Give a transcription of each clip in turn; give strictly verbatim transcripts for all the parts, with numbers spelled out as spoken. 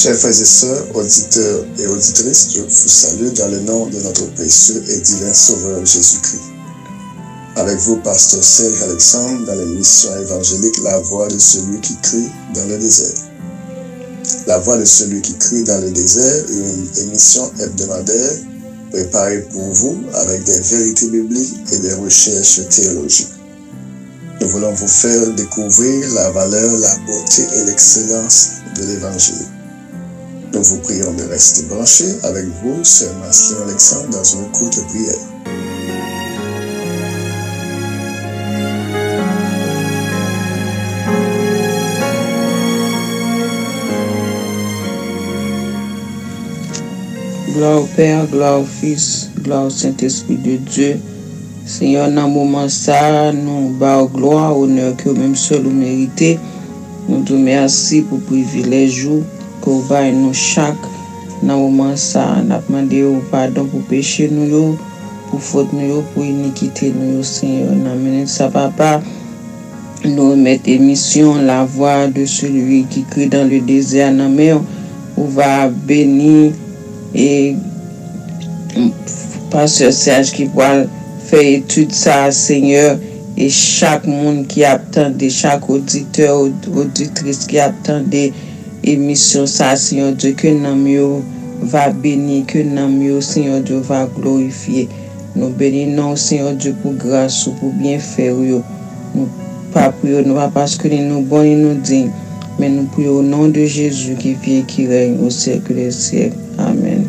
Chers frères et sœurs, auditeurs et auditrices, je vous salue dans le nom de notre précieux et divin Sauveur Jésus-Christ. Avec vous, pasteur Serge Alexandre, dans l'émission évangélique La Voix de celui qui crie dans le désert. La Voix de celui qui crie dans le désert, une émission hebdomadaire préparée pour vous avec des vérités bibliques et des recherches théologiques. Nous voulons vous faire découvrir la valeur, la beauté et l'excellence de l'Évangile. Nous vous prions de rester branchés avec vous, Sœur Marceline Alexandre, dans une courte prière. Gloire au Père, gloire au Fils, gloire au Saint-Esprit de Dieu. Seigneur, dans le moment ça, nous bas gloire, honneur que même seul vous méritez. Nous te remercions pour le privilège que vous avez nous chaque. Dans le moment ça, nous demandons pardon pour péché nous, pour faute nous, pour iniquité nous, Seigneur. Nous ça, Papa. Nous remettons émission La Voix de celui qui crie dans le désert. Nous va bénir et pasteur Serge qui va faire étude ça, Seigneur, et chaque monde qui attendait, chaque auditeur, auditrice qui attendait émission ça, Seigneur Dieu, que nous va bénir, que nous, Seigneur Dieu, va glorifier. Nous bénissons, Seigneur Dieu, pour grâce, pour bien faire. Nous pas prions, nous pas parce que nous bons et nous dignes, mais nous prions au nom de Jésus qui vit et qui règne au siècle des siècles. Amen.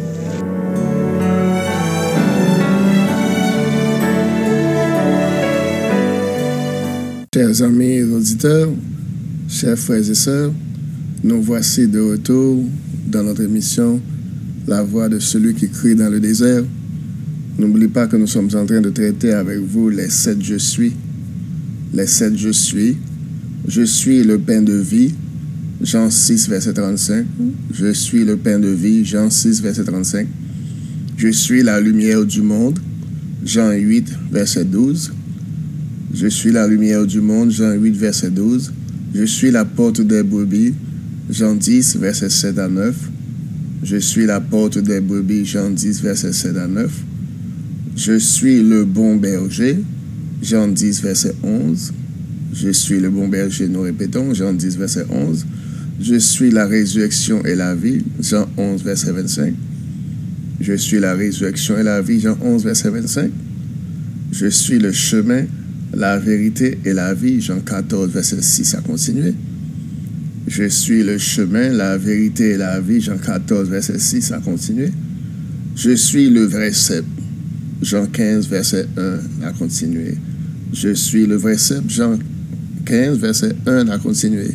Chers amis et auditeurs, chers frères et sœurs, nous voici de retour dans notre émission La Voix de celui qui crie dans le désert. N'oubliez pas que nous sommes en train de traiter avec vous les sept je suis. Les sept je suis. Je suis le pain de vie. Jean six, verset trente-cinq. Je suis le pain de vie. Jean six, verset trente-cinq. Je suis la lumière du monde. Jean huit, verset douze. Je suis la lumière du monde. Jean huit, verset douze. Je suis la porte des brebis. Jean dix, verset sept à neuf. Je suis la porte des brebis. Jean dix, verset sept à neuf. Je suis le bon berger. Jean dix, verset onze. Je suis le bon berger, nous répétons. Jean dix, verset onze. Je suis la résurrection et la vie. Jean onze, verset vingt-cinq. Je suis la résurrection et la vie. Jean onze, verset vingt-cinq. Je suis le chemin, la vérité et la vie. Jean quatorze, verset six à continuer. Je suis le chemin, la vérité et la vie. Jean quatorze, verset six à continuer. Je suis le vrai cep. Jean quinze, verset un à continuer. Je suis le vrai cep. Jean quinze, verset un à continuer.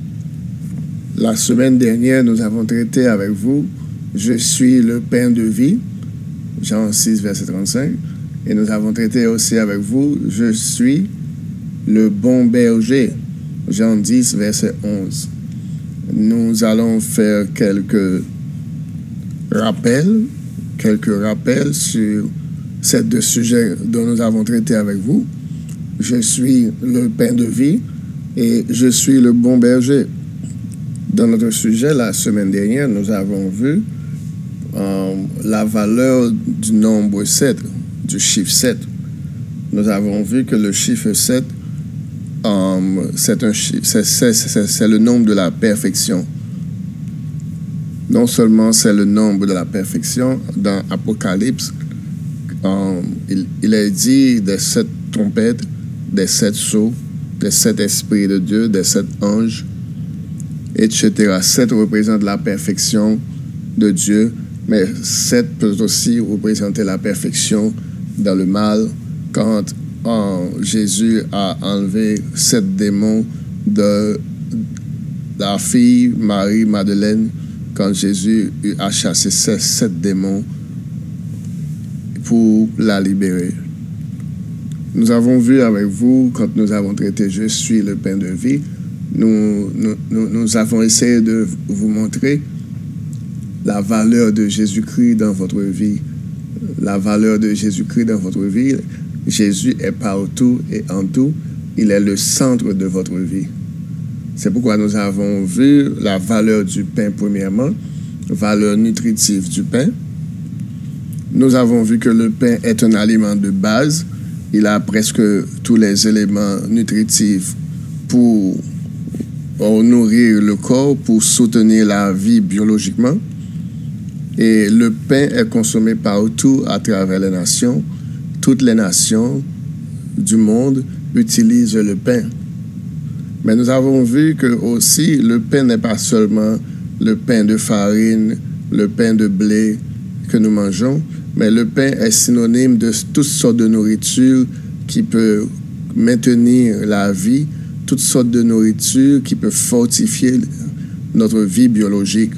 La semaine dernière, nous avons traité avec vous Je suis le pain de vie. Jean six, verset trente-cinq. Et nous avons traité aussi avec vous Je suis le bon berger. Jean dix, verset onze. Nous allons faire quelques rappels, quelques rappels sur ces deux sujets dont nous avons traité avec vous. Je suis le pain de vie et je suis le bon berger. Dans notre sujet, la semaine dernière, nous avons vu euh, la valeur du nombre sept, du chiffre sept. Nous avons vu que le chiffre sept, euh, c'est, un chiffre, c'est, c'est, c'est, c'est le nombre de la perfection. Non seulement c'est le nombre de la perfection, dans Apocalypse, euh, il, il est dit des sept trompettes, des sept sceaux, des sept esprits de Dieu, des sept anges, et cetera. Sept représente la perfection de Dieu, mais sept peut aussi représenter la perfection dans le mal. Quand euh, Jésus a enlevé sept démons de la fille Marie-Madeleine, quand Jésus a chassé sept, sept démons pour la libérer. Nous avons vu avec vous, quand nous avons traité « Je suis le pain de vie », nous, nous, nous, nous avons essayé de vous montrer la valeur de Jésus-Christ dans votre vie. La valeur de Jésus-Christ dans votre vie. Jésus est partout et en tout. Il est le centre de votre vie. C'est pourquoi nous avons vu la valeur du pain premièrement, valeur nutritive du pain. Nous avons vu que le pain est un aliment de base. Il a presque tous les éléments nutritifs pour nourrir le corps, pour soutenir la vie biologiquement. Et le pain est consommé partout à travers les nations. Toutes les nations du monde utilisent le pain. Mais nous avons vu que aussi le pain n'est pas seulement le pain de farine, le pain de blé que nous mangeons, mais le pain est synonyme de toutes sortes de nourriture qui peut maintenir la vie, toutes sortes de nourriture qui peut fortifier notre vie biologique.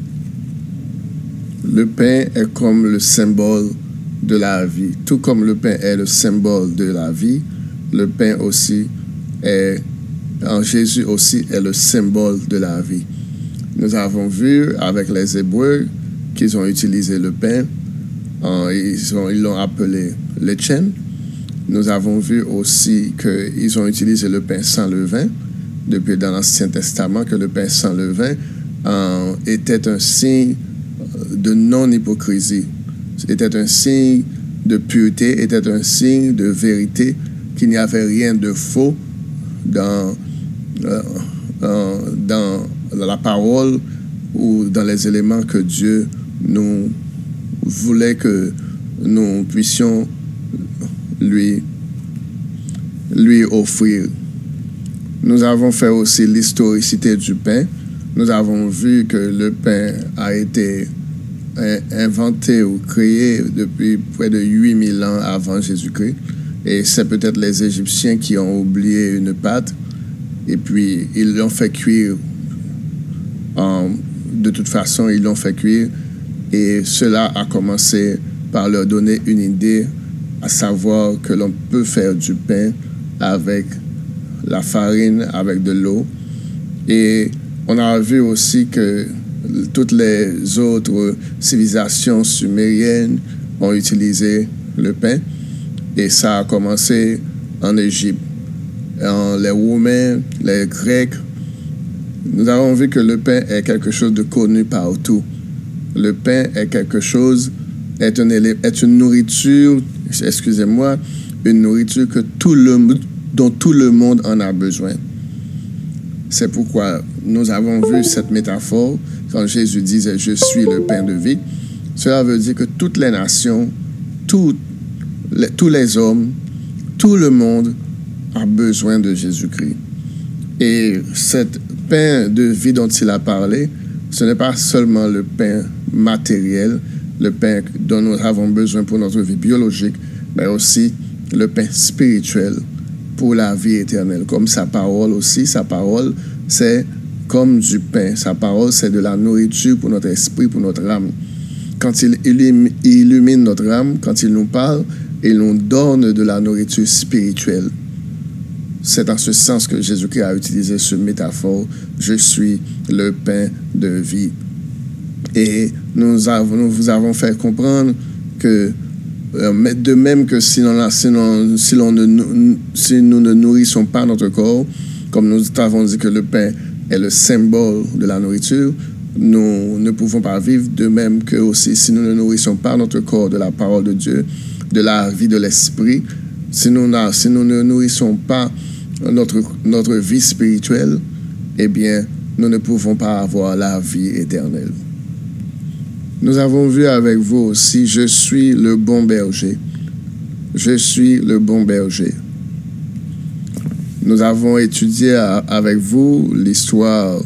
Le pain est comme le symbole de la vie. Tout comme le pain est le symbole de la vie, le pain aussi est, en Jésus aussi, est le symbole de la vie. Nous avons vu avec les Hébreux qu'ils ont utilisé le pain, en, ils, ont, ils l'ont appelé lechem. Nous avons vu aussi qu'ils ont utilisé le pain sans levain, depuis dans l'Ancien Testament, que le pain sans levain en, était un signe de non-hypocrisie, était un signe de pureté, était un signe de vérité, qu'il n'y avait rien de faux dans, euh, dans, dans la parole ou dans les éléments que Dieu nous voulait que nous puissions lui, lui offrir. Nous avons fait aussi l'historicité du pain. Nous avons vu que le pain a été inventé ou créé depuis près de huit mille ans avant Jésus-Christ. Et c'est peut-être les Égyptiens qui ont oublié une pâte et puis ils l'ont fait cuire. Um, de toute façon, ils l'ont fait cuire et cela a commencé par leur donner une idée, à savoir que l'on peut faire du pain avec la farine, avec de l'eau. Et on a vu aussi que toutes les autres civilisations sumériennes ont utilisé le pain. Et ça a commencé en Égypte. En les Romains, les Grecs, nous avons vu que le pain est quelque chose de connu partout. Le pain est quelque chose, est, un élé, est une nourriture, excusez-moi, une nourriture que tout le, dont tout le monde en a besoin. C'est pourquoi nous avons vu cette métaphore quand Jésus disait « Je suis le pain de vie ». Cela veut dire que toutes les nations, tout, les, tous les hommes, tout le monde a besoin de Jésus-Christ. Et cette pain de vie dont il a parlé, ce n'est pas seulement le pain matériel, le pain dont nous avons besoin pour notre vie biologique, mais aussi le pain spirituel pour la vie éternelle. Comme sa parole aussi, sa parole, c'est comme du pain. Sa parole, c'est de la nourriture pour notre esprit, pour notre âme. Quand il illumine notre âme, quand il nous parle, il nous donne de la nourriture spirituelle. C'est en ce sens que Jésus-Christ a utilisé ce métaphore. Je suis le pain de vie. Et nous, avons, nous vous avons fait comprendre que euh, de même que si, l'on, si, l'on, si, l'on ne, si nous ne nourrissons pas notre corps, comme nous avons dit que le pain est le symbole de la nourriture, nous ne pouvons pas vivre. De même que aussi si nous ne nourrissons pas notre corps de la parole de Dieu, de la vie de l'esprit, si nous, si nous ne nourrissons pas notre, notre vie spirituelle, eh bien, nous ne pouvons pas avoir la vie éternelle. Nous avons vu avec vous aussi, je suis le bon berger. Je suis le bon berger. Nous avons étudié avec vous l'histoire,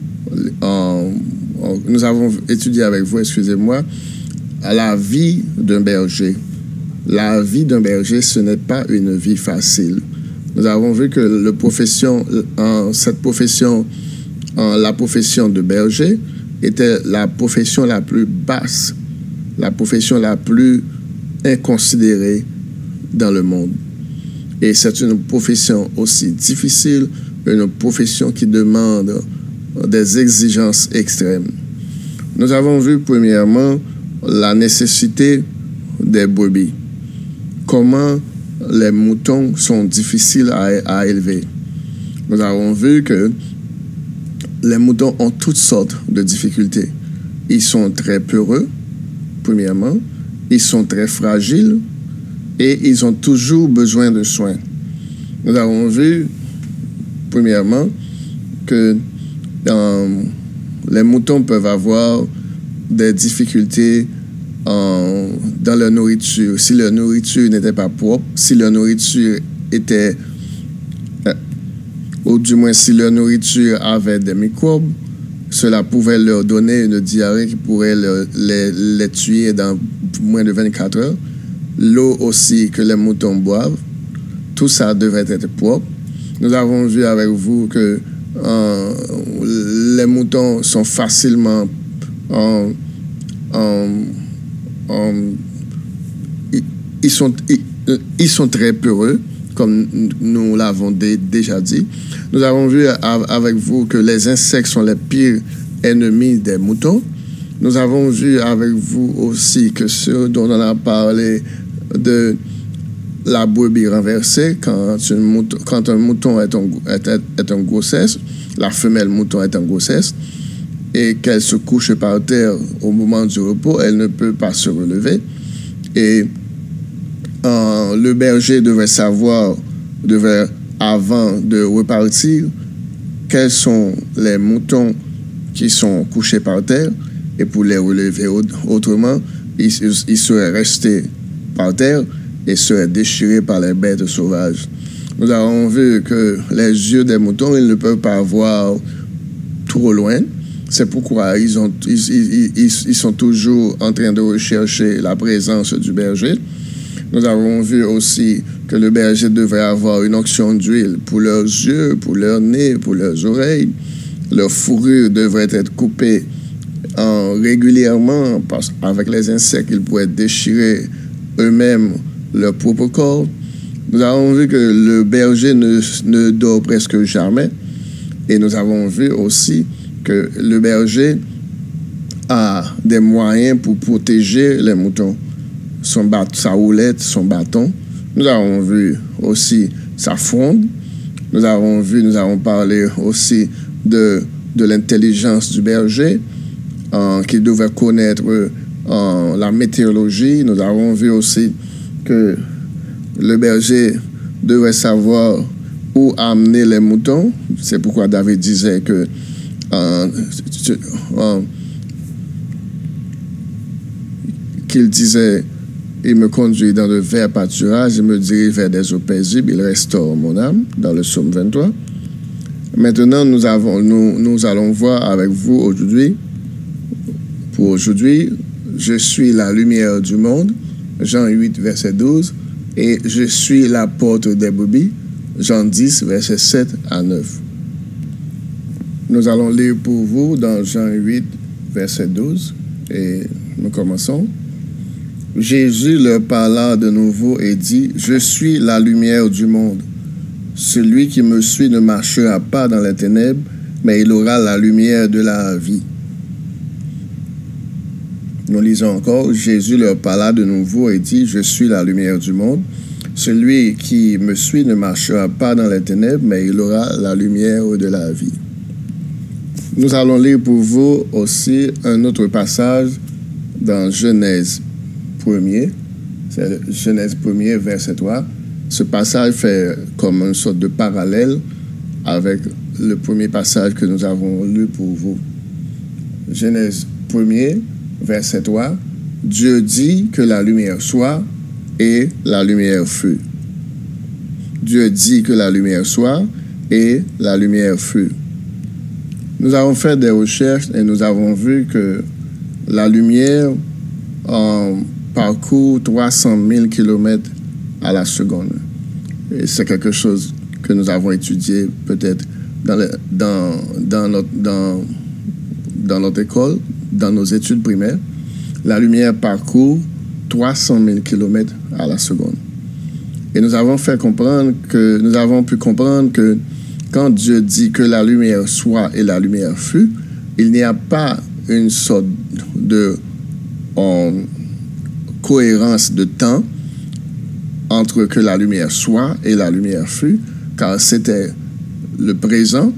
en, en, nous avons étudié avec vous, excusez-moi, la vie d'un berger. La vie d'un berger, ce n'est pas une vie facile. Nous avons vu que le profession, en, cette profession, en, la profession de berger était la profession la plus basse, la profession la plus inconsidérée dans le monde. Et c'est une profession aussi difficile, une profession qui demande des exigences extrêmes. Nous avons vu premièrement la nécessité des brebis. Comment les moutons sont difficiles à, à élever. Nous avons vu que les moutons ont toutes sortes de difficultés. Ils sont très peureux, premièrement. Ils sont très fragiles et ils ont toujours besoin de soins. Nous avons vu, premièrement, que euh, les moutons peuvent avoir des difficultés en, dans leur nourriture. Si leur nourriture n'était pas propre, si leur nourriture était, euh, ou du moins si leur nourriture avait des microbes, cela pouvait leur donner une diarrhée qui pourrait leur, les, les tuer dans moins de vingt-quatre heures. L'eau aussi que les moutons boivent, tout ça devrait être propre. Nous avons vu avec vous que euh, les moutons sont facilement euh, euh, euh, ils, ils, sont, ils, ils sont très peureux, comme nous l'avons dé, déjà dit. Nous avons vu avec vous que les insectes sont les pires ennemis des moutons. Nous avons vu avec vous aussi que ce dont on a parlé de la brebis renversée, quand, une mouton, quand un mouton est en, est, est en grossesse, la femelle mouton est en grossesse, et qu'elle se couche par terre au moment du repos, elle ne peut pas se relever. Et euh, le berger devait savoir, devait, avant de repartir, quels sont les moutons qui sont couchés par terre, et pour les relever autrement, ils, ils seraient restés par terre et seraient déchirés par les bêtes sauvages. Nous avons vu que les yeux des moutons, ils ne peuvent pas voir trop loin. C'est pourquoi ils, ont, ils, ils, ils, ils sont toujours en train de rechercher la présence du berger. Nous avons vu aussi que le berger devrait avoir une onction d'huile pour leurs yeux, pour leur nez, pour leurs oreilles. Leur fourrure devrait être coupée en, régulièrement parce qu'avec les insectes, ils pourraient déchirer eux-mêmes leur propre corps. Nous avons vu que le berger ne, ne dort presque jamais. Et nous avons vu aussi que le berger a des moyens pour protéger les moutons. Son bat, sa houlette, son bâton. Nous avons vu aussi sa fronde. Nous avons vu, nous avons parlé aussi de, de l'intelligence du berger, euh, qui devait connaître euh, la météorologie. Nous avons vu aussi que le berger devait savoir où amener les moutons. C'est pourquoi David disait que euh, euh, qu'il disait: il me conduit dans de verts pâturages, il me dirige vers des eaux paisibles, il restaure mon âme, dans le psaume vingt-trois. Maintenant, nous, avons, nous, nous allons voir avec vous aujourd'hui, pour aujourd'hui, je suis la lumière du monde, Jean huit, verset douze, et je suis la porte des brebis, Jean dix, verset sept à neuf. Nous allons lire pour vous dans Jean huit, verset douze, et nous commençons. Jésus leur parla de nouveau et dit: je suis la lumière du monde. Celui qui me suit ne marchera pas dans les ténèbres, mais il aura la lumière de la vie. Nous lisons encore. Jésus leur parla de nouveau et dit: je suis la lumière du monde. Celui qui me suit ne marchera pas dans les ténèbres, mais il aura la lumière de la vie. Nous allons lire pour vous aussi un autre passage dans Genèse premier, c'est Genèse premier, verset trois. Ce passage fait comme une sorte de parallèle avec le premier passage que nous avons lu pour vous. Genèse premier, verset trois. Dieu dit que la lumière soit, et la lumière fut. Dieu dit que la lumière soit, et la lumière fut. Nous avons fait des recherches et nous avons vu que la lumière en parcourt trois cent mille kilomètres à la seconde. Et c'est quelque chose que nous avons étudié peut-être dans, le, dans, dans, notre, dans, dans notre école, dans nos études primaires. La lumière parcourt trois cent mille kilomètres à la seconde. Et nous avons fait comprendre que, nous avons pu comprendre que quand Dieu dit que la lumière soit et la lumière fut, il n'y a pas une sorte de en, cohérence de temps entre que la lumière soit et la lumière fut, car c'était le présent,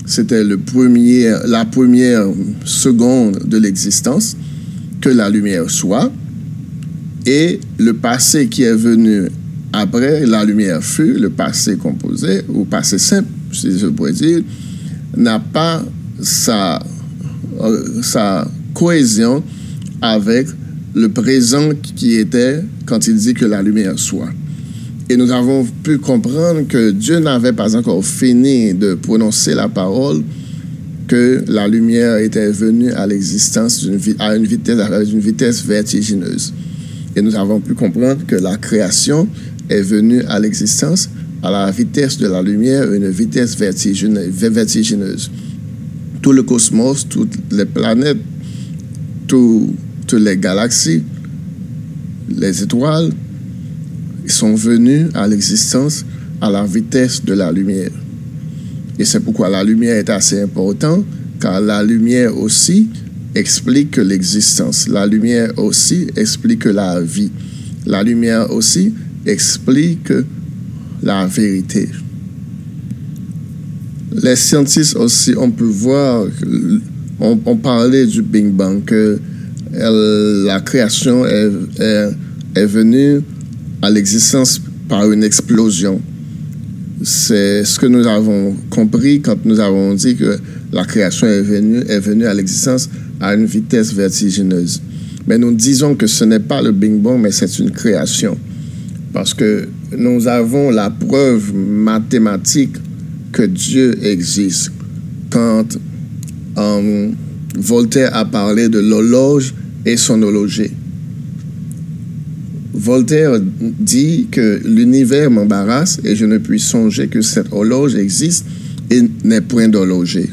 c'était le premier, la première seconde de l'existence, que la lumière soit, et le passé qui est venu après la lumière fut, le passé composé, ou passé simple, si je pourrais dire, n'a pas sa, sa cohésion avec le présent qui était quand il dit que la lumière soit. Et nous avons pu comprendre que Dieu n'avait pas encore fini de prononcer la parole, que la lumière était venue à l'existence à une vitesse, à une vitesse vertigineuse. Et nous avons pu comprendre que la création est venue à l'existence à la vitesse de la lumière, une vitesse vertigineuse. Tout le cosmos, toutes les planètes, tout, toutes les galaxies, les étoiles, sont venus à l'existence à la vitesse de la lumière. Et c'est pourquoi la lumière est assez importante, car la lumière aussi explique l'existence. La lumière aussi explique la vie. La lumière aussi explique la vérité. Les scientifiques aussi, on peut voir, on, on parlait du Big Bang, que elle, la création est, est, est venue à l'existence par une explosion. C'est ce que nous avons compris quand nous avons dit que la création est venue, est venue à l'existence à une vitesse vertigineuse. Mais nous disons que ce n'est pas le Big Bang, mais c'est une création. Parce que nous avons la preuve mathématique que Dieu existe. Quand um, Voltaire a parlé de l'horloge et son horloger. Voltaire dit que l'univers m'embarrasse et je ne puis songer que cette horloge existe et n'est point d'horloger.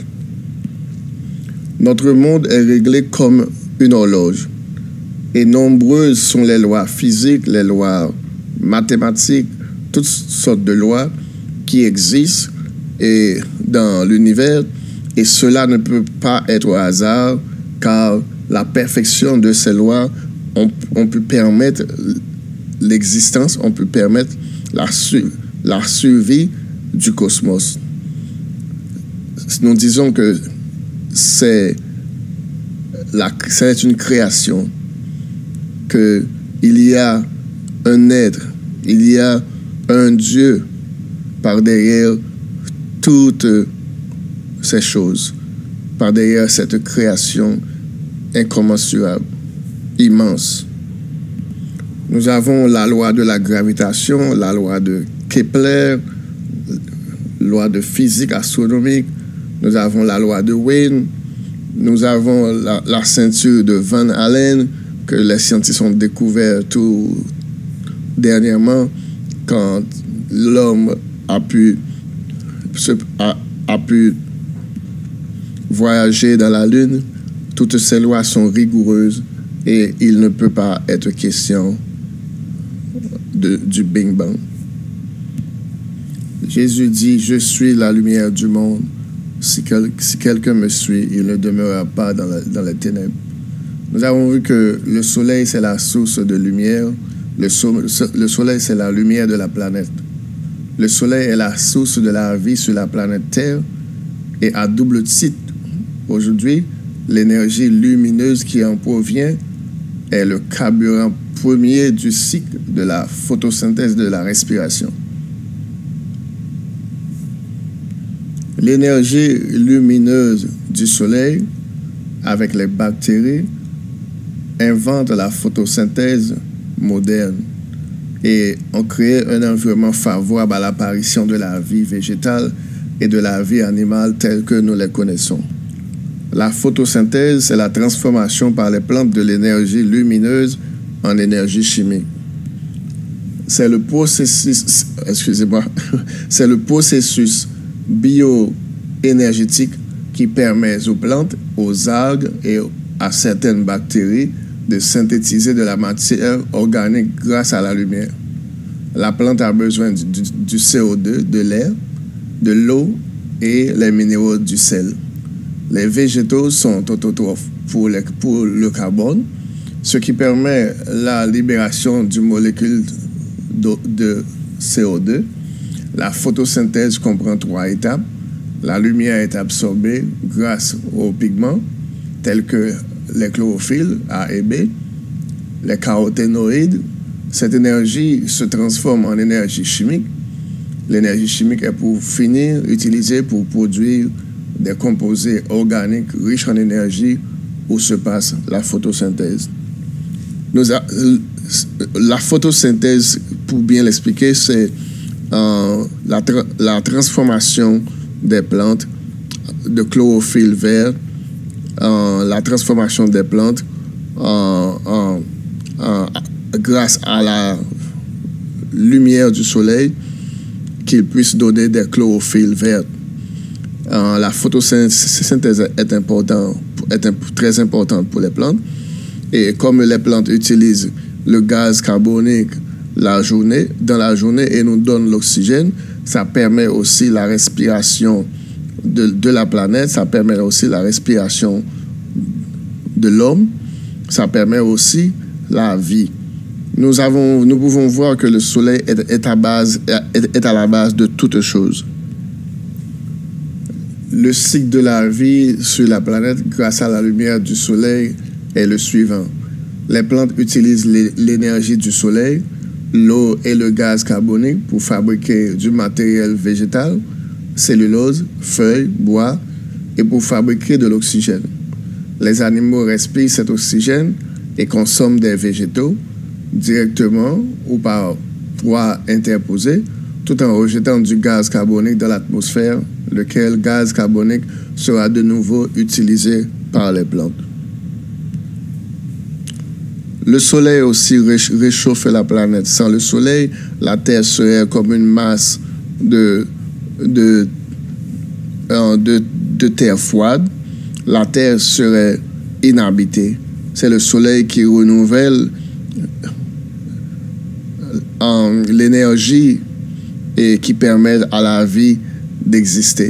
Notre monde est réglé comme une horloge et nombreuses sont les lois physiques, les lois mathématiques, toutes sortes de lois qui existent et dans l'univers, et cela ne peut pas être au hasard car la perfection de ces lois on, on peut permettre l'existence, on peut permettre la, la survie du cosmos. Nous disons que c'est, la, c'est une création, qu'il y a un être, il y a un Dieu par derrière toutes ces choses, par derrière cette création incommensurable, immense. Nous avons la loi de la gravitation, la loi de Kepler, loi de physique astronomique, nous avons la loi de Wien, nous avons la, la ceinture de Van Allen que les scientifiques ont découvert tout dernièrement quand l'homme a pu, a, a pu voyager dans la Lune. Toutes ces lois sont rigoureuses et il ne peut pas être question de, du Big Bang. Jésus dit, je suis la lumière du monde. Si, quel, si quelqu'un me suit, il ne demeurera pas dans, la, dans les ténèbres. Nous avons vu que le soleil, c'est la source de lumière. Le, so, le soleil, c'est la lumière de la planète. Le soleil est la source de la vie sur la planète Terre. Et à double titre, aujourd'hui, l'énergie lumineuse qui en provient est le carburant premier du cycle de la photosynthèse de la respiration. L'énergie lumineuse du soleil, avec les bactéries, invente la photosynthèse moderne et ont créé un environnement favorable à l'apparition de la vie végétale et de la vie animale telle que nous les connaissons. La photosynthèse, c'est la transformation par les plantes de l'énergie lumineuse en énergie chimique. C'est le processus, excusez-moi, c'est le processus bioénergétique qui permet aux plantes, aux algues et à certaines bactéries de synthétiser de la matière organique grâce à la lumière. La plante a besoin du, du, du C O deux, de l'air, de l'eau et les minéraux du sel. Les végétaux sont autotrophes pour, les, pour le carbone, ce qui permet la libération du molécule de, de C O deux. La photosynthèse comprend trois étapes. La lumière est absorbée grâce aux pigments tels que les chlorophylles A et B, les caroténoïdes. Cette énergie se transforme en énergie chimique. L'énergie chimique est pour finir utilisée pour produire des composés organiques riches en énergie où se passe la photosynthèse. Nous a, la photosynthèse, pour bien l'expliquer, c'est euh, la, tra la transformation des plantes de chlorophylle vert, euh, la transformation des plantes euh, euh, euh, grâce à la lumière du soleil qu'il puisse donner des chlorophylles vertes. Euh, la photosynthèse est, important, est imp très importante pour les plantes. Et comme les plantes utilisent le gaz carbonique la journée, dans la journée et nous donnent l'oxygène, ça permet aussi la respiration de, de la planète, ça permet aussi la respiration de l'homme, ça permet aussi la vie. Nous, avons, nous pouvons voir que le soleil est, est, à base, est, est à la base de toutes choses. Le cycle de la vie sur la planète, grâce à la lumière du soleil, est le suivant. Les plantes utilisent l'énergie du soleil, l'eau et le gaz carbonique pour fabriquer du matériel végétal, cellulose, feuilles, bois, et pour fabriquer de l'oxygène. Les animaux respirent cet oxygène et consomment des végétaux directement ou par voie interposée, tout en rejetant du gaz carbonique dans l'atmosphère, lequel gaz carbonique sera de nouveau utilisé par les plantes. Le soleil aussi réchauffe la planète. Sans le soleil, la Terre serait comme une masse de, de, euh, de, de terre froide. La Terre serait inhabitée. C'est le soleil qui renouvelle euh, l'énergie et qui permet à la vie d'exister.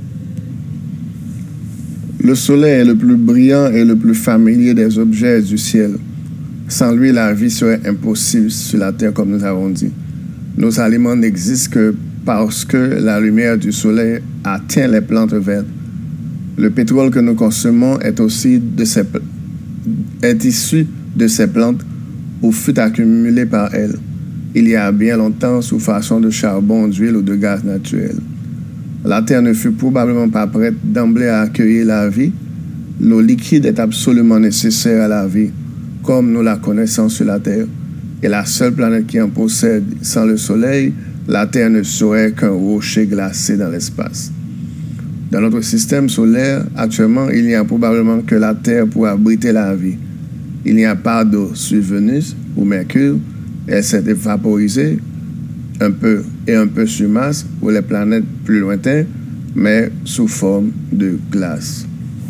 Le soleil est le plus brillant et le plus familier des objets du ciel. Sans lui, la vie serait impossible sur la terre, comme nous avons dit. Nos aliments n'existent que parce que la lumière du soleil atteint les plantes vertes. Le pétrole que nous consommons est aussi de ces, est issu de ces plantes ou fut accumulé par elles, il y a bien longtemps sous façon de charbon, d'huile ou de gaz naturel. La terre ne fut probablement pas prête d'emblée à accueillir la vie. L'eau liquide est absolument nécessaire à la vie, comme nous la connaissons sur la Terre, et la seule planète qui en possède. Sans le soleil, la Terre ne serait qu'un rocher glacé dans l'espace. Dans notre système solaire, actuellement, il n'y a probablement que la Terre pour abriter la vie. Il n'y a pas d'eau sur Vénus ou Mercure, elle s'est évaporisée un peu et un peu sur Mars ou les planètes plus lointaines, mais sous forme de glace.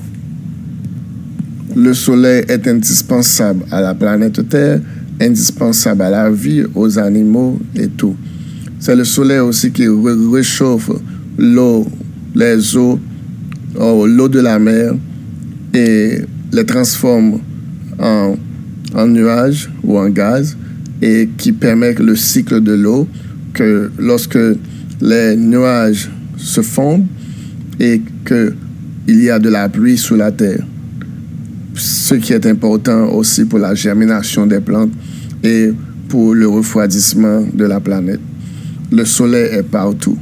Le soleil est indispensable à la planète Terre, indispensable à la vie, aux animaux et tout. C'est le soleil aussi qui réchauffe l'eau, les eaux, oh, l'eau de la mer et les transforme en, en nuages ou en gaz et qui permet le cycle de l'eau, que lorsque les nuages se fondent et qu'il y a de la pluie sous la terre. Ce qui est important aussi pour la germination des plantes et pour le refroidissement de la planète. Le soleil est partout.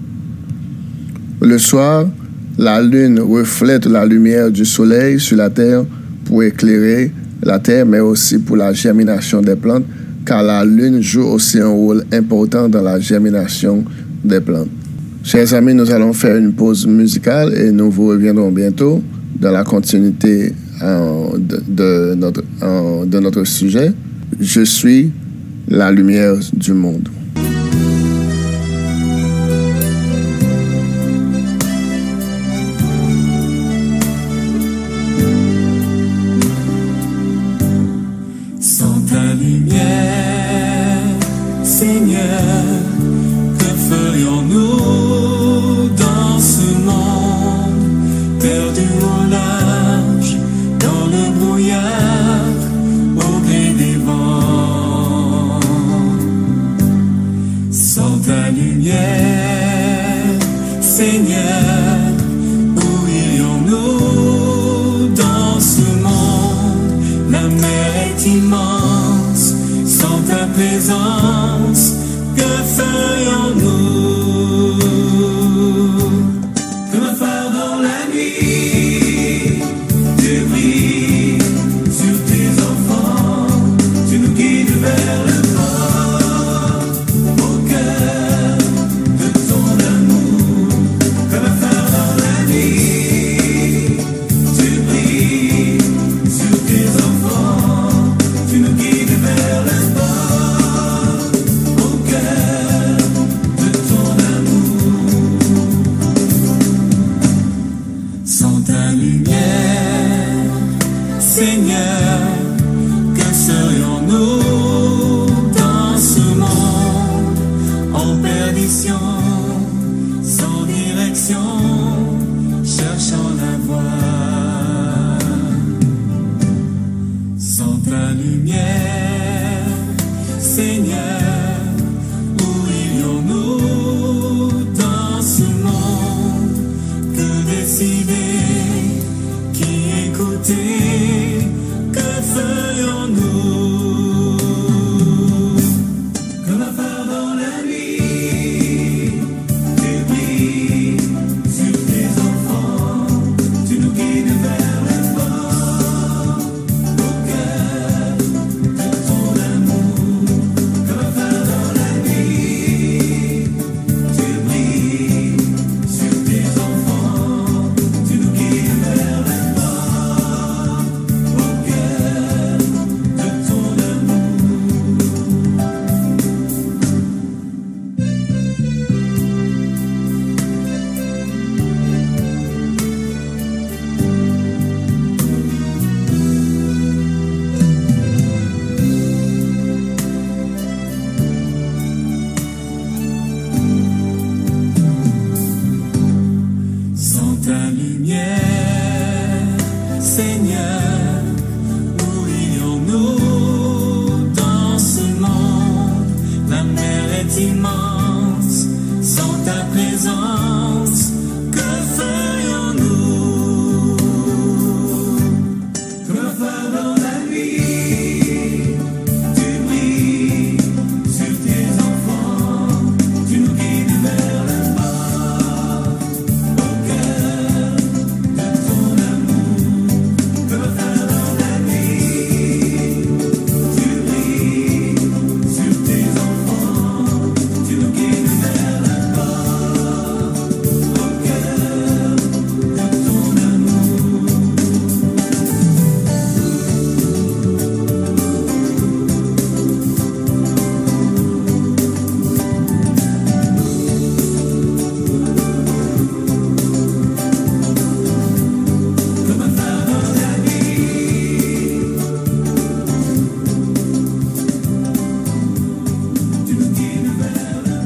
Le soir, la lune reflète la lumière du soleil sur la terre pour éclairer la terre, mais aussi pour la germination des plantes, car la lune joue aussi un rôle important dans la germination des plantes. Chers amis, nous allons faire une pause musicale et nous vous reviendrons bientôt dans la continuité De, de, notre, de notre sujet. Je suis la lumière du monde. Sans ta lumière, Seigneur, que ferions-nous dans ce monde perdu au large? Dans le brouillard, au gré des vents, sans ta lumière, Seigneur, La mer est immense, sans ta présence, que ferions-nous? Comme un phare dans la nuit, tu brilles sur tes enfants, tu nous guides vers le port, au cœur de ton amour. Comme un phare dans la nuit, tu brilles sur tes enfants, tu nous guides vers le port, au cœur de ton amour. Sans ta lumière, Seigneur, que serions-nous dans ce monde en perdition, sans direction, cherchant la voie? Sans ta lumière, Seigneur, où irions-nous dans ce monde? Que décider, qui écouter, que ferions-nous? Comme un phare dans la nuit, tu brilles sur tes enfants, tu nous guides vers le port, au cœur de ton amour. Comme un phare dans la nuit, tu brilles sur tes enfants, tu nous guides vers le port, au cœur de ton amour. Sans ta lumière, Seigneur, où irions-nous dans ce monde? La mer est immense, sans ta présence, que ferions-nous? Comme un phare dans la nuit, tu brilles sur tes enfants, tu nous guides vers le port, au cœur de ton amour. Comme un phare dans la nuit, tu brilles sur tes enfants, tu nous guides vers le port, au cœur de ton amour. Comme un phare dans la nuit, tu nous guides vers le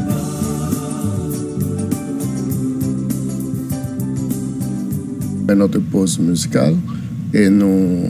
port. Notre pause musicale et nous,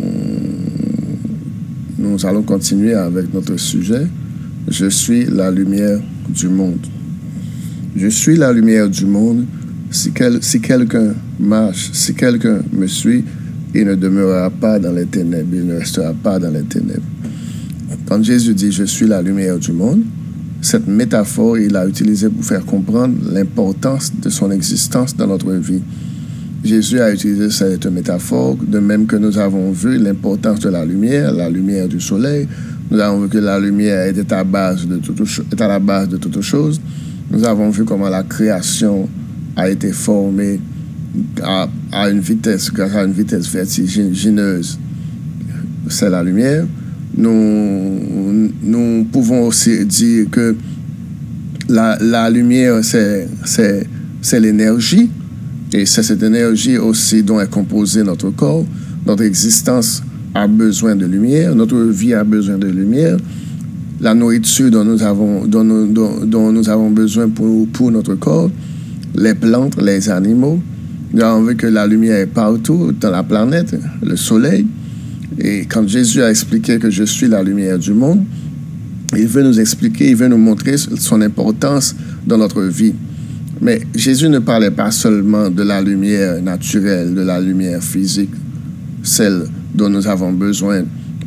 nous allons continuer avec notre sujet. Je suis la lumière du monde. Je suis la lumière du monde. Si, quel- si quelqu'un marche, si quelqu'un me suit, il ne demeurera pas dans les ténèbres, il ne restera pas dans les ténèbres. Quand Jésus dit « Je suis la lumière du monde », cette métaphore, il l'a utilisée pour faire comprendre l'importance de son existence dans notre vie. Jésus a utilisé cette métaphore, de même que nous avons vu l'importance de la lumière, la lumière du soleil. Nous avons vu que la lumière était à, base de toute, est à la base de toutes choses. Nous avons vu comment la création a été formée à, à une vitesse, grâce à une vitesse vertigineuse. C'est la lumière. Nous, nous pouvons aussi dire que la, la lumière, c'est, c'est, c'est l'énergie. Et c'est cette énergie aussi dont est composé notre corps. Notre existence a besoin de lumière, notre vie a besoin de lumière. La nourriture dont nous avons, dont nous, dont, dont nous avons besoin pour, pour notre corps, les plantes, les animaux. Nous avons vu que la lumière est partout dans la planète, le soleil. Et quand Jésus a expliqué que je suis la lumière du monde, il veut nous expliquer, il veut nous montrer son importance dans notre vie. Mais Jésus ne parlait pas seulement de la lumière naturelle, de la lumière physique, celle dont nous avons besoin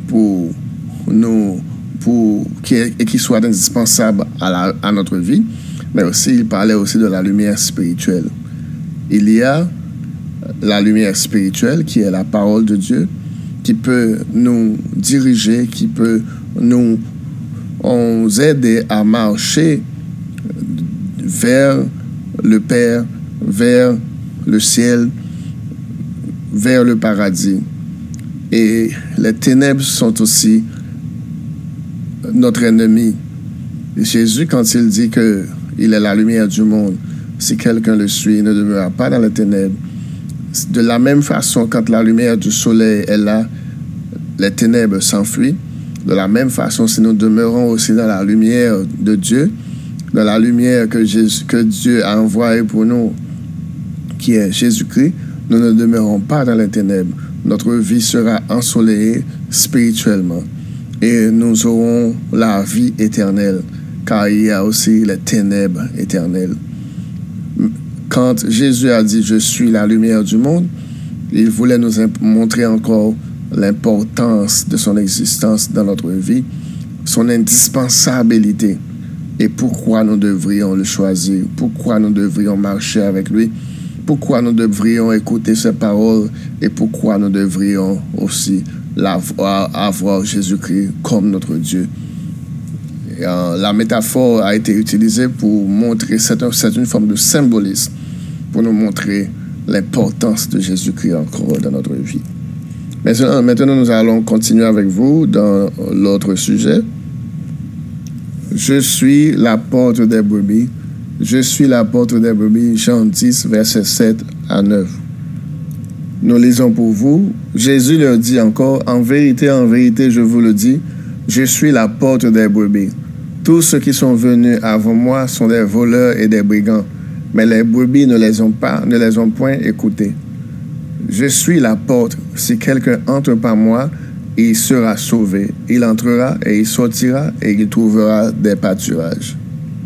pour nous, pour, qui, et qui soit indispensable à, la, à notre vie, mais aussi il parlait aussi de la lumière spirituelle. Il y a la lumière spirituelle qui est la parole de Dieu, qui peut nous diriger, qui peut nous, nous aider à marcher vers le Père, vers le ciel, vers le paradis. Et les ténèbres sont aussi notre ennemi. Et Jésus, quand il dit qu'il est la lumière du monde, si quelqu'un le suit, il ne demeurera pas dans les ténèbres. De la même façon, quand la lumière du soleil est là, les ténèbres s'enfuient. De la même façon, si nous demeurons aussi dans la lumière de Dieu, dans la lumière que, Jésus, que Dieu a envoyée pour nous, qui est Jésus-Christ, nous ne demeurons pas dans les ténèbres. Notre vie sera ensoleillée spirituellement. Et nous aurons la vie éternelle, car il y a aussi les ténèbres éternelles. Quand Jésus a dit « Je suis la lumière du monde », il voulait nous montrer encore l'importance de son existence dans notre vie, son indispensabilité et pourquoi nous devrions le choisir, pourquoi nous devrions marcher avec lui, pourquoi nous devrions écouter ses paroles et pourquoi nous devrions aussi avoir Jésus-Christ comme notre Dieu. Et, euh, la métaphore a été utilisée pour montrer, c'est, un, c'est une forme de symbolisme pour nous montrer l'importance de Jésus-Christ encore dans notre vie. Maintenant, maintenant, nous allons continuer avec vous dans l'autre sujet. Je suis la porte des brebis. Je suis la porte des brebis. Jean dix, versets sept à neuf. Nous lisons pour vous. Jésus leur dit encore, « En vérité, en vérité, je vous le dis, je suis la porte des brebis. Tous ceux qui sont venus avant moi sont des voleurs et des brigands, mais les brebis ne les ont pas, ne les ont point écoutés. Je suis la porte. Si quelqu'un entre par moi, il sera sauvé. Il entrera et il sortira et il trouvera des pâturages. »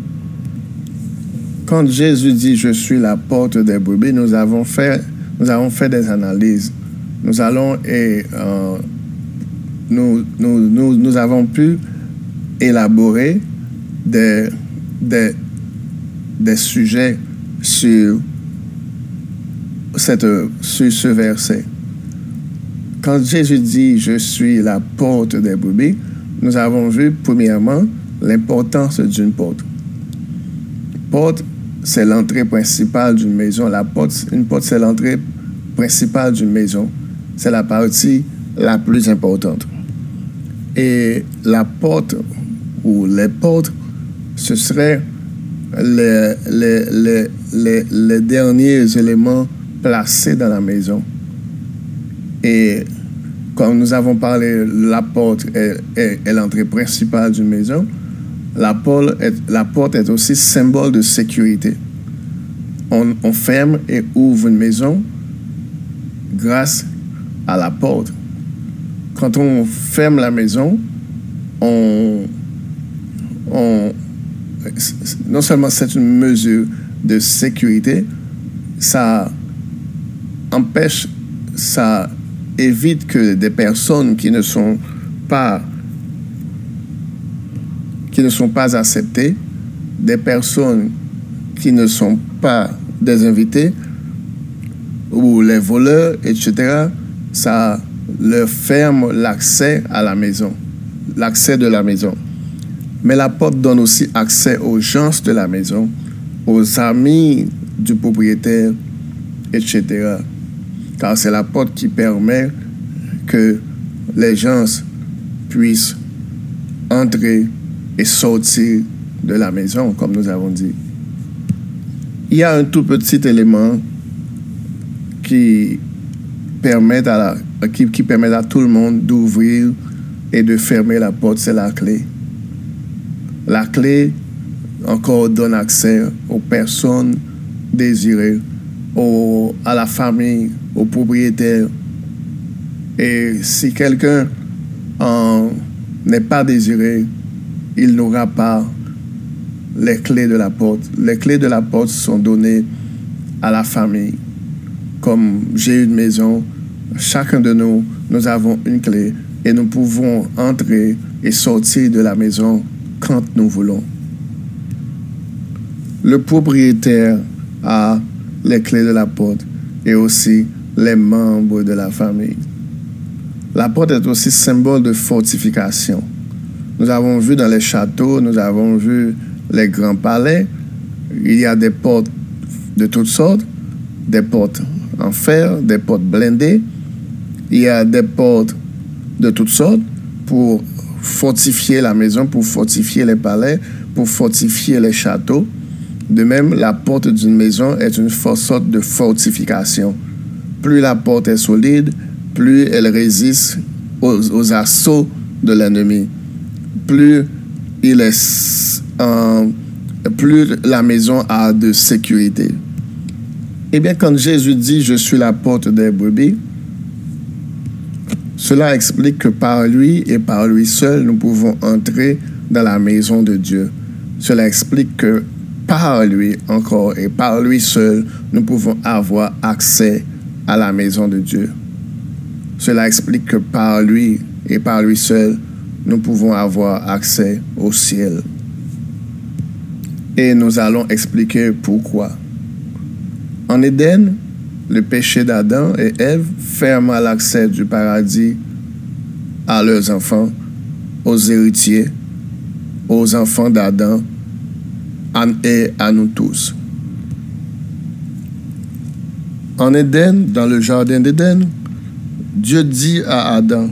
Quand Jésus dit « Je suis la porte des brebis », nous avons fait, nous avons fait des analyses. Nous allons et euh, nous, nous, nous, nous avons pu élaborer des, des, des sujets sur, cette, sur ce verset. Quand Jésus dit « Je suis la porte des brebis », nous avons vu premièrement l'importance d'une porte. Porte, c'est l'entrée principale d'une maison. La porte, une porte, c'est l'entrée principale d'une maison. C'est la partie la plus importante. Et la porte ou les portes, ce seraient les, les, les, les, les derniers éléments placés dans la maison. Et comme nous avons parlé, la porte est, est, est l'entrée principale d'une maison. La porte, est, la porte est aussi symbole de sécurité. On, on ferme et ouvre une maison grâce à la porte. Quand on ferme la maison, on, on, non seulement c'est une mesure de sécurité, ça empêche, ça évite que des personnes qui ne sont pas qui ne sont pas acceptées, des personnes qui ne sont pas des invités, ou les voleurs, et cetera, ça leur ferme l'accès à la maison, l'accès de la maison. Mais la porte donne aussi accès aux gens de la maison, aux amis du propriétaire, et cetera. Car c'est la porte qui permet que les gens puissent entrer et sortir de la maison, comme nous avons dit. Il y a un tout petit élément qui permet à, la, qui, qui permet à tout le monde d'ouvrir et de fermer la porte, c'est la clé. La clé encore donne accès aux personnes désirées, aux, à la famille, aux propriétaires. Et si quelqu'un en n'est pas désiré, il n'aura pas les clés de la porte. Les clés de la porte sont données à la famille. Comme j'ai une maison, chacun de nous, nous avons une clé et nous pouvons entrer et sortir de la maison quand nous voulons. Le propriétaire a les clés de la porte et aussi les membres de la famille. La porte est aussi symbole de fortification. Nous avons vu dans les châteaux, nous avons vu les grands palais, il y a des portes de toutes sortes, des portes en fer, des portes blindées, il y a des portes de toutes sortes pour fortifier la maison, pour fortifier les palais, pour fortifier les châteaux. De même, la porte d'une maison est une sorte de fortification. Plus la porte est solide, plus elle résiste aux, aux assauts de l'ennemi. Plus il est, euh, plus la maison a de sécurité. Eh bien, quand Jésus dit « Je suis la porte des brebis », cela explique que par lui et par lui seul, nous pouvons entrer dans la maison de Dieu. Cela explique que par lui encore et par lui seul, nous pouvons avoir accès à la maison de Dieu. Cela explique que par lui et par lui seul, nous pouvons avoir accès au ciel. Et nous allons expliquer pourquoi. En Éden, le péché d'Adam et Ève ferma l'accès du paradis à leurs enfants, aux héritiers, aux enfants d'Adam et à nous tous. En Éden, dans le jardin d'Éden, Dieu dit à Adam,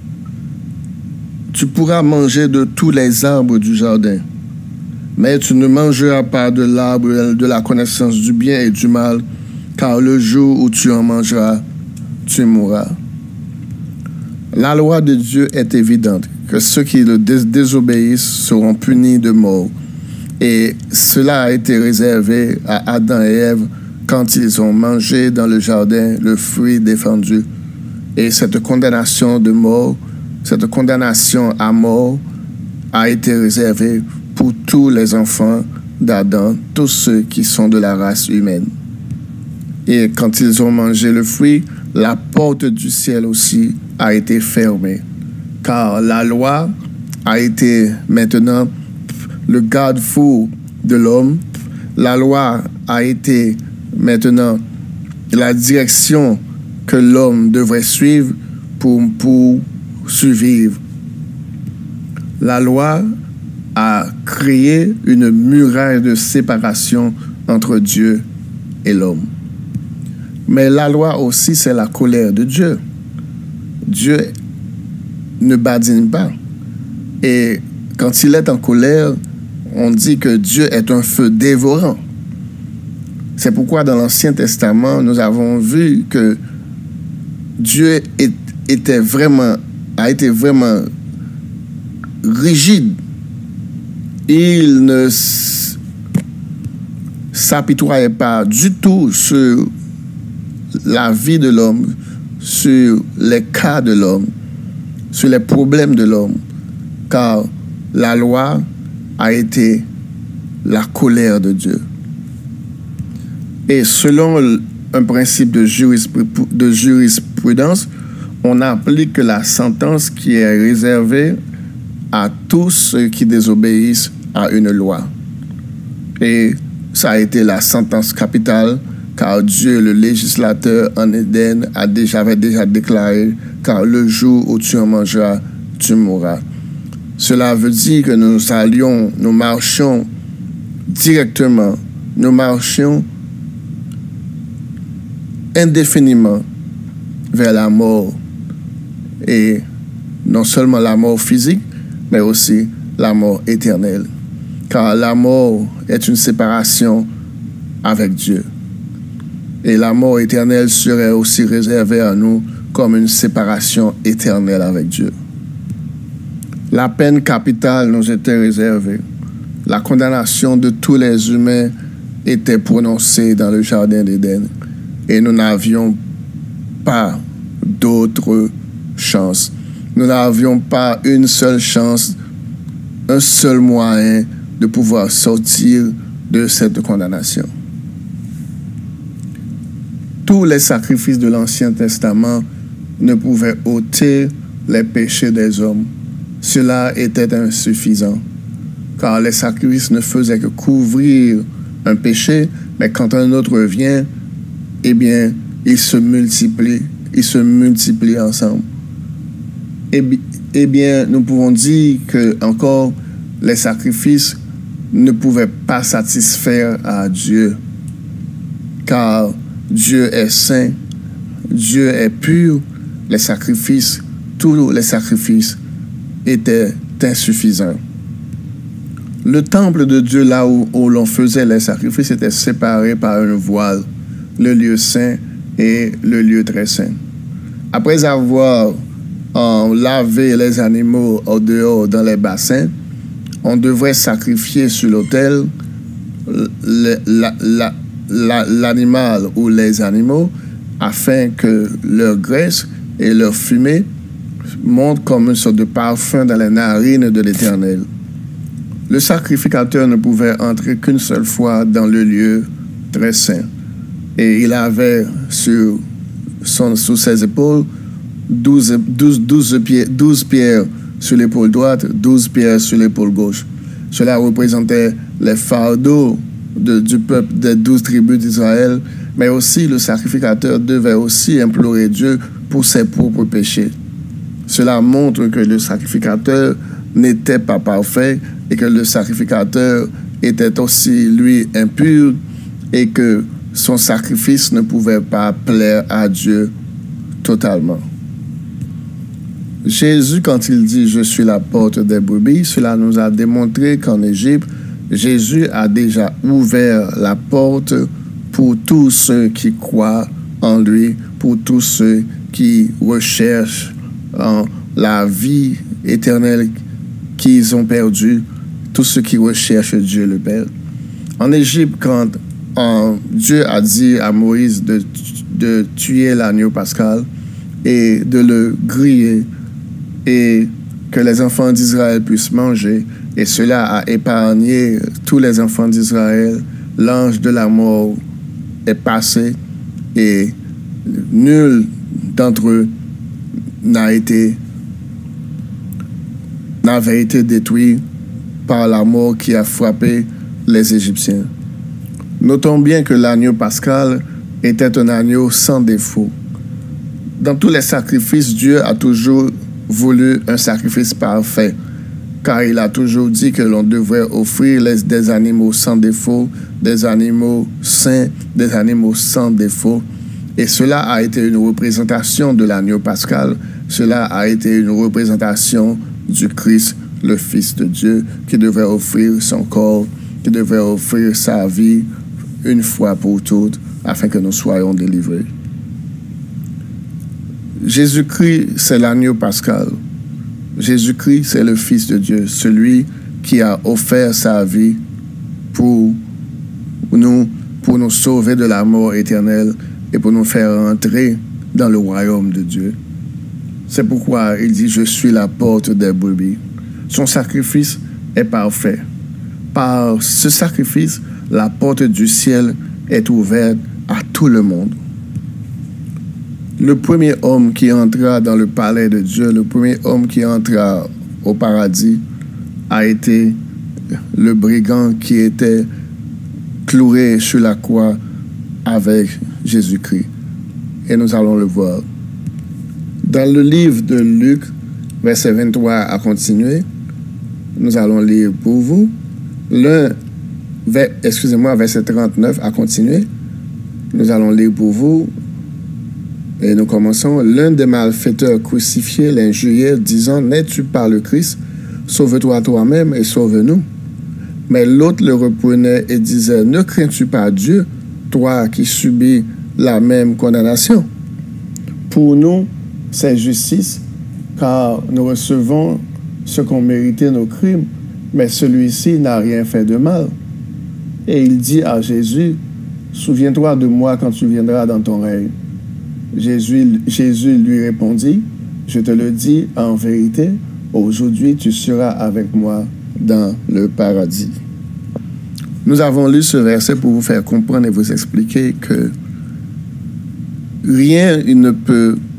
« Tu pourras manger de tous les arbres du jardin, mais tu ne mangeras pas de l'arbre de la connaissance du bien et du mal, car le jour où tu en mangeras, tu mourras. » La loi de Dieu est évidente, que ceux qui le dés- désobéissent seront punis de mort. Et cela a été réservé à Adam et Ève quand ils ont mangé dans le jardin le fruit défendu. Et cette condamnation de mort, cette condamnation à mort a été réservée pour tous les enfants d'Adam, tous ceux qui sont de la race humaine. Et quand ils ont mangé le fruit, la porte du ciel aussi a été fermée, car la loi a été maintenant le garde-fou de l'homme. La loi a été maintenant la direction que l'homme devrait suivre pour, pour survivre. La loi a créé une muraille de séparation entre Dieu et l'homme. Mais la loi aussi, c'est la colère de Dieu. Dieu ne badine pas. Et quand il est en colère, on dit que Dieu est un feu dévorant. C'est pourquoi dans l'Ancien Testament, nous avons vu que Dieu est, était vraiment, a été vraiment rigide. Il ne s'apitoyait pas du tout sur la vie de l'homme, sur les cas de l'homme, sur les problèmes de l'homme, car la loi a été la colère de Dieu. Et selon un principe de, jurisprudence, de jurisprudence, on applique la sentence qui est réservée à tous ceux qui désobéissent à une loi. Et ça a été la sentence capitale, car Dieu, le législateur en Éden, a déjà, avait déjà déclaré, car le jour où tu en mangeras, tu mourras. Cela veut dire que nous allions, nous marchions directement, nous marchions indéfiniment vers la mort. Et non seulement la mort physique, mais aussi la mort éternelle. Car la mort est une séparation avec Dieu. Et la mort éternelle serait aussi réservée à nous comme une séparation éternelle avec Dieu. La peine capitale nous était réservée. La condamnation de tous les humains était prononcée dans le jardin d'Éden. Et nous n'avions pas d'autre chance. Nous n'avions pas une seule chance, un seul moyen de pouvoir sortir de cette condamnation. Tous les sacrifices de l'Ancien Testament ne pouvaient ôter les péchés des hommes. Cela était insuffisant, car les sacrifices ne faisaient que couvrir un péché, mais quand un autre vient, eh bien, ils se multiplient, ils se multiplient ensemble. Eh, eh bien, nous pouvons dire que encore les sacrifices ne pouvaient pas satisfaire à Dieu, car Dieu est saint, Dieu est pur. Les sacrifices, tous les sacrifices étaient insuffisants. Le temple de Dieu, là où, où l'on faisait les sacrifices, était séparé par un voile, le lieu saint et le lieu très saint. Après avoir euh, lavé les animaux au dehors dans les bassins, on devrait sacrifier sur l'autel le, la, la, la, l'animal ou les animaux afin que leur graisse et leur fumée montent comme une sorte de parfum dans les narines de l'Éternel. Le sacrificateur ne pouvait entrer qu'une seule fois dans le lieu très saint. Et il avait sur, son, sur ses épaules douze, douze, douze, pierres, douze pierres sur l'épaule droite, douze pierres sur l'épaule gauche. Cela représentait les fardeaux de, du peuple des douze tribus d'Israël, mais aussi le sacrificateur devait aussi implorer Dieu pour ses propres péchés. Cela montre que le sacrificateur n'était pas parfait et que le sacrificateur était aussi, lui, impur et que son sacrifice ne pouvait pas plaire à Dieu totalement. Jésus, quand il dit « Je suis la porte des brebis », cela nous a démontré qu'en Égypte, Jésus a déjà ouvert la porte pour tous ceux qui croient en lui, pour tous ceux qui recherchent en la vie éternelle qu'ils ont perdue, tous ceux qui recherchent Dieu le Père. En Égypte, quand en, Dieu a dit à Moïse de, de tuer l'agneau pascal et de le griller et que les enfants d'Israël puissent manger, et cela a épargné tous les enfants d'Israël, l'ange de la mort est passé et nul d'entre eux n'a été n'avait été détruit par la mort qui a frappé les Égyptiens. Notons bien que l'agneau pascal était un agneau sans défaut. Dans tous les sacrifices, Dieu a toujours voulu un sacrifice parfait, car il a toujours dit que l'on devrait offrir les, des animaux sans défaut, des animaux saints, des animaux sans défaut. Et cela a été une représentation de l'agneau pascal, cela a été une représentation du Christ, le Fils de Dieu, qui devait offrir son corps, qui devait offrir sa vie une fois pour toutes, afin que nous soyons délivrés. Jésus-Christ, c'est l'agneau pascal. Jésus-Christ, c'est le Fils de Dieu, celui qui a offert sa vie pour nous, pour nous sauver de la mort éternelle et pour nous faire entrer dans le royaume de Dieu. C'est pourquoi il dit « Je suis la porte des brebis ». Son sacrifice est parfait. Par ce sacrifice, la porte du ciel est ouverte à tout le monde. Le premier homme qui entra dans le palais de Dieu, le premier homme qui entra au paradis, a été le brigand qui était cloué sur la croix avec Jésus-Christ. Et nous allons le voir. Dans le livre de Luc, verset vingt-trois à continuer, nous allons lire pour vous. L'un, excusez-moi, verset trente-neuf à continuer. Nous allons lire pour vous. Et nous commençons. L'un des malfaiteurs crucifiés l'injuriait, disant « N'es-tu pas le Christ? Sauve-toi toi-même et sauve-nous. » Mais l'autre le reprenait et disait « Ne crains-tu pas Dieu, toi qui subis la même condamnation? Pour nous, c'est justice, car nous recevons ce qu'ont mérité nos crimes, mais celui-ci n'a rien fait de mal. » Et il dit à Jésus « Souviens-toi de moi quand tu viendras dans ton règne. » Jésus, Jésus lui répondit « Je te le dis en vérité, aujourd'hui tu seras avec moi dans le paradis. » Nous avons lu ce verset pour vous faire comprendre et vous expliquer que rien ne peut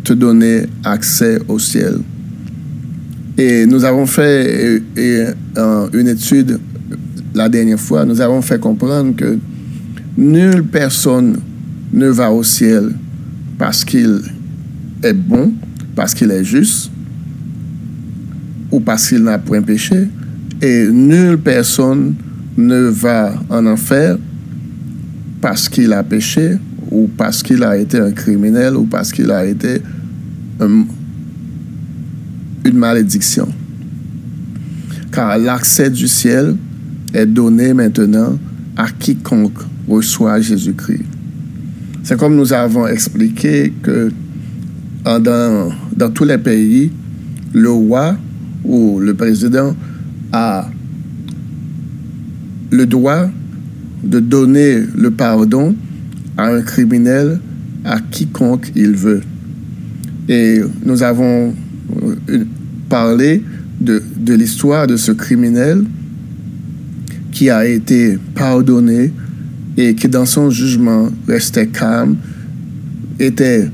te donner accès au ciel. Et nous avons fait et, et, euh, une étude la dernière fois, nous avons fait comprendre que nulle personne ne va au ciel parce qu'il est bon, parce qu'il est juste, ou parce qu'il n'a point péché, et nulle personne ne va en enfer parce qu'il a péché, ou parce qu'il a été un criminel, ou parce qu'il a été un, une malédiction. Car l'accès du ciel est donné maintenant à quiconque reçoit Jésus-Christ. C'est comme nous avons expliqué que dans, dans tous les pays, le roi ou le président a le droit de donner le pardon à un criminel à quiconque il veut. Et nous avons parlé de, de l'histoire de ce criminel qui a été pardonné et qui dans son jugement restait calme, était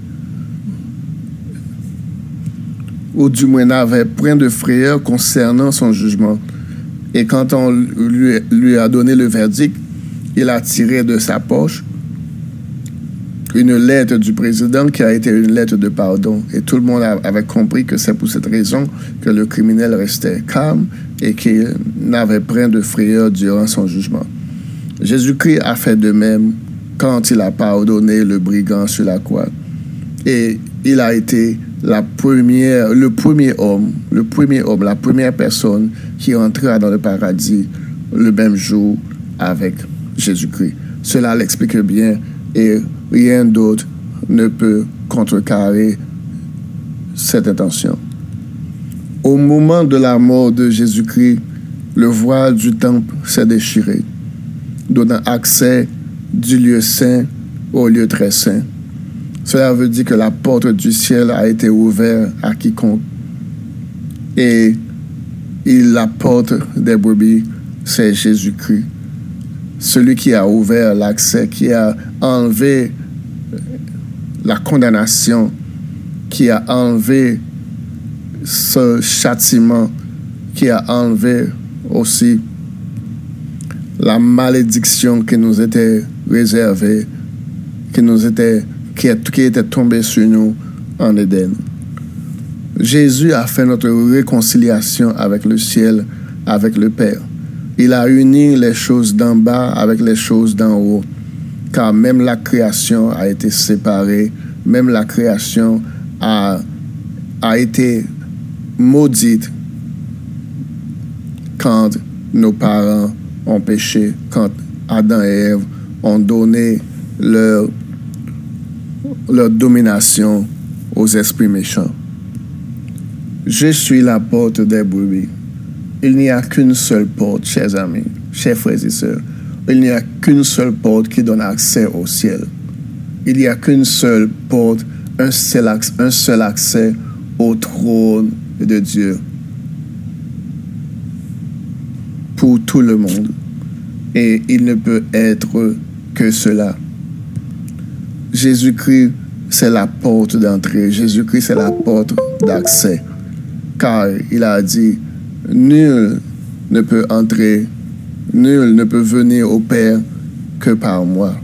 ou du moins n'avait point de frayeur concernant son jugement. Et quand on lui, lui a donné le verdict, il a tiré de sa poche une lettre du président qui a été une lettre de pardon. Et tout le monde avait compris que c'est pour cette raison que le criminel restait calme et qu'il n'avait point de frayeur durant son jugement. Jésus-Christ a fait de même quand il a pardonné le brigand sur la croix. Et il a été la première, le premier homme, le premier homme, la première personne qui entra dans le paradis le même jour avec Jésus-Christ. Cela l'explique bien et rien d'autre ne peut contrecarrer cette intention. Au moment de la mort de Jésus-Christ, le voile du temple s'est déchiré, donnant accès du lieu saint au lieu très saint. Cela veut dire que la porte du ciel a été ouverte à quiconque. Et il, la porte des brebis, c'est Jésus-Christ. Celui qui a ouvert l'accès, qui a enlevé la condamnation, qui a enlevé ce châtiment, qui a enlevé aussi la malédiction qui nous était réservée, qui nous était, qui, est, qui était tombée sur nous en Éden. Jésus a fait notre réconciliation avec le ciel, avec le Père. Il a uni les choses d'en bas avec les choses d'en haut, car même la création a été séparée, même la création a, a été maudite quand nos parents ont péché, quand Adam et Ève ont donné leur, leur domination aux esprits méchants. Je suis la porte des brebis. Il n'y a qu'une seule porte, chers amis, chers frères et sœurs. Il n'y a qu'une seule porte qui donne accès au ciel. Il n'y a qu'une seule porte, un seul, accès, un seul accès au trône de Dieu pour tout le monde. Et il ne peut être que cela. Jésus-Christ, c'est la porte d'entrée. Jésus-Christ, c'est la porte d'accès. Car il a dit, nul ne peut entrer, nul ne peut venir au Père que par moi.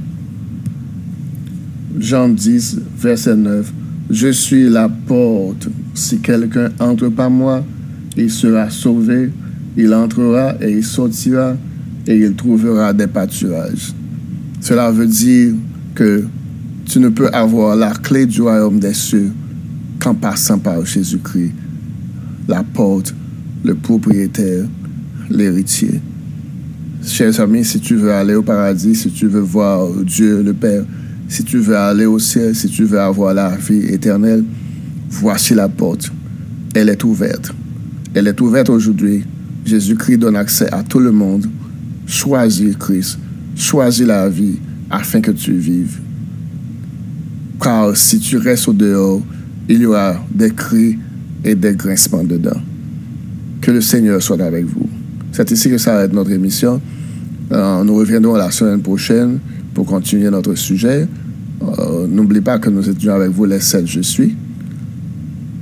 Jean dix, verset neuf. Je suis la porte. Si quelqu'un entre par moi, il sera sauvé. Il entrera et il sortira et il trouvera des pâturages. Cela veut dire que tu ne peux avoir la clé du royaume des cieux qu'en passant par Jésus-Christ, la porte, le propriétaire, l'héritier. Chers amis, si tu veux aller au paradis, si tu veux voir Dieu le Père, si tu veux aller au ciel, si tu veux avoir la vie éternelle, voici la porte. Elle est ouverte. Elle est ouverte aujourd'hui. Jésus-Christ donne accès à tout le monde. Choisis Christ. Choisis la vie afin que tu vives. Car si tu restes au dehors, il y aura des cris et des grincements dedans. Que le Seigneur soit avec vous. C'est ici que s'arrête notre émission. Euh, nous reviendrons la semaine prochaine pour continuer notre sujet. Euh, n'oubliez pas que nous étions avec vous les sept Je suis.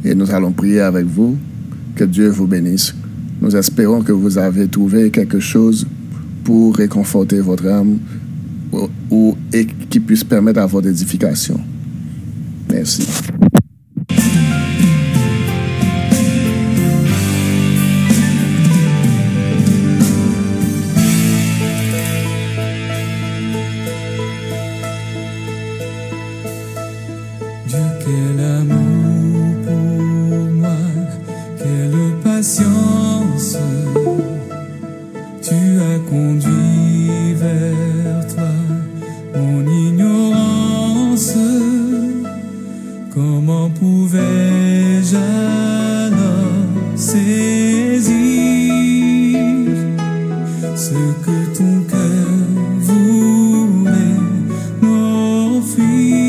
et nous allons prier avec vous. Que Dieu vous bénisse. Nous espérons que vous avez trouvé quelque chose pour réconforter votre âme ou, ou et qui puisse permettre à votre édification. Merci. Dieu, quel amour pour moi, quelle patience, tu as conduit vers toi mon ignorance. Comment pouvais-je alors saisir ce que ton cœur voulait m'offrir?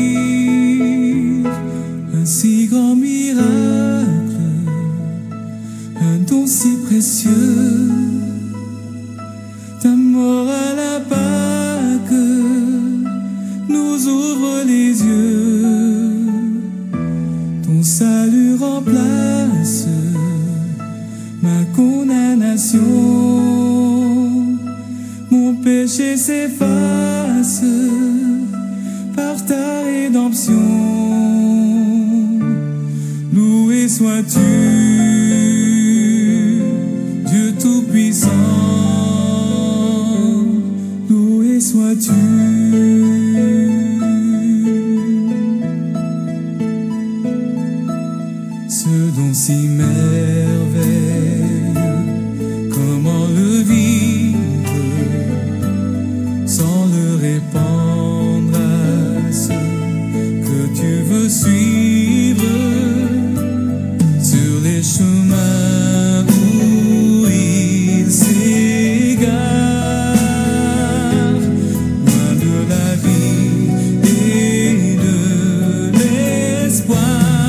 Un si grand miracle, un don si précieux, ta mort à la Pâque nous ouvre les yeux. Ton salut remplace ma condamnation, mon péché s'efface par ta rédemption. Loué sois-tu, Dieu Tout-Puissant, loué sois-tu. Ce don si merveilleux, comment le vivre sans le répandre à ceux que tu veux suivre sur les chemins où ils s'égarent, loin de la vie et de l'espoir.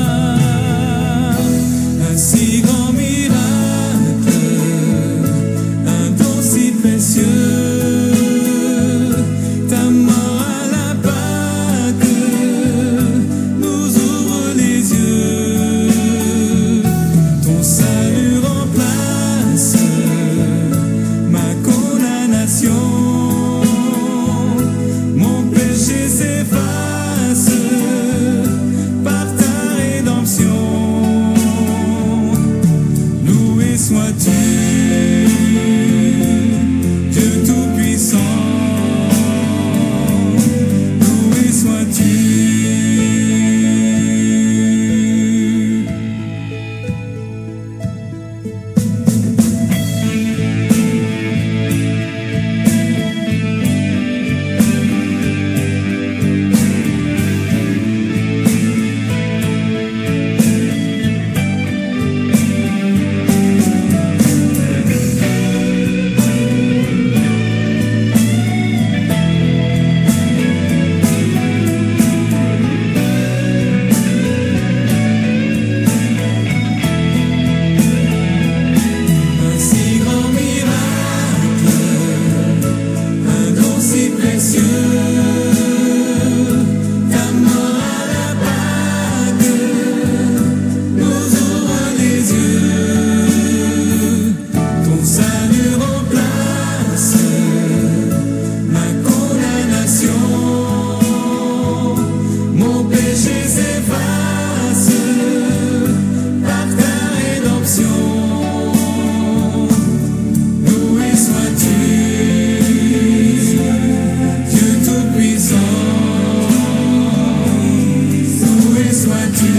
Un si grand miracle, un don si précieux, ta mort à la Pâque nous ouvre les yeux. Ton salut remplace ma condamnation, mon péché s'efface par ta rédemption. Loué sois-tu, Dieu Tout-Puissant, loué sois-tu. Un si grand miracle, un don si précieux, ta mort à la Pâque nous ouvre les yeux. Ton salut remplace ma condamnation, mon péché s'efface par ta rédemption. Loué sois-tu, Dieu Tout-Puissant, loué sois-tu.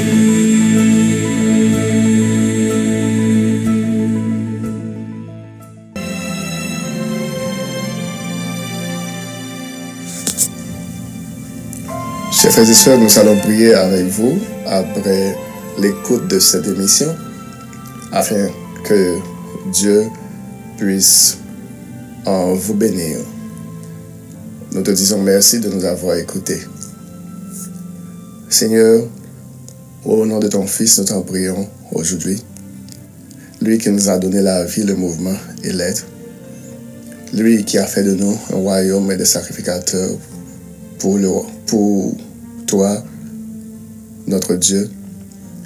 Chers frères et sœurs, nous allons prier avec vous après l'écoute de cette émission afin que Dieu puisse en vous bénir. Nous te disons merci de nous avoir écoutés. Seigneur, au nom de ton Fils, nous t'en prions aujourd'hui. Lui qui nous a donné la vie, le mouvement et l'être. Lui qui a fait de nous un royaume et des sacrificateurs pour, le, pour toi, notre Dieu.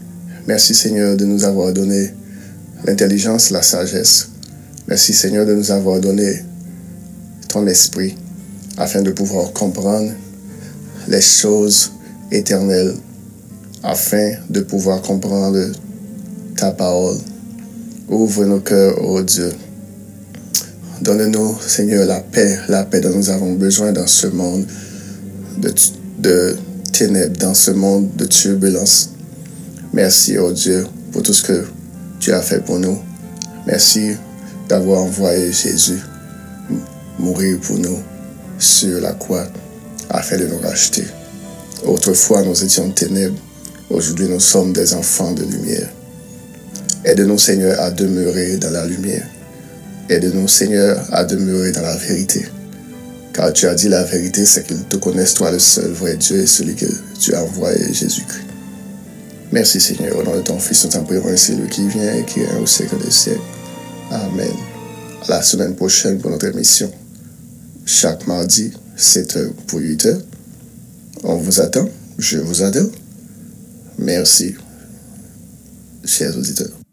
Merci Seigneur de nous avoir donné l'intelligence, la sagesse. Merci Seigneur de nous avoir donné ton esprit afin de pouvoir comprendre les choses éternelles, afin de pouvoir comprendre ta parole. Ouvre nos cœurs, ô Dieu. Donne-nous, Seigneur, la paix, la paix dont nous avons besoin dans ce monde de, de ténèbres, dans ce monde de turbulence. Merci, ô Dieu, pour tout ce que tu as fait pour nous. Merci d'avoir envoyé Jésus mourir pour nous sur la croix afin de nous racheter. Autrefois, nous étions ténèbres. Aujourd'hui, nous sommes des enfants de lumière. Aide-nous, Seigneur, à demeurer dans la lumière. Aide-nous, Seigneur, à demeurer dans la vérité. Car tu as dit la vérité, c'est qu'ils te connaissent, toi le seul vrai Dieu et celui que tu as envoyé, Jésus-Christ. Merci, Seigneur, au nom de ton Fils, nous t'en prions, ainsi lui qui vient et qui est au siècle des siècles. Amen. À la semaine prochaine pour notre émission. Chaque mardi, sept heures pour huit heures. On vous attend. Je vous attends. Merci, chers auditeurs.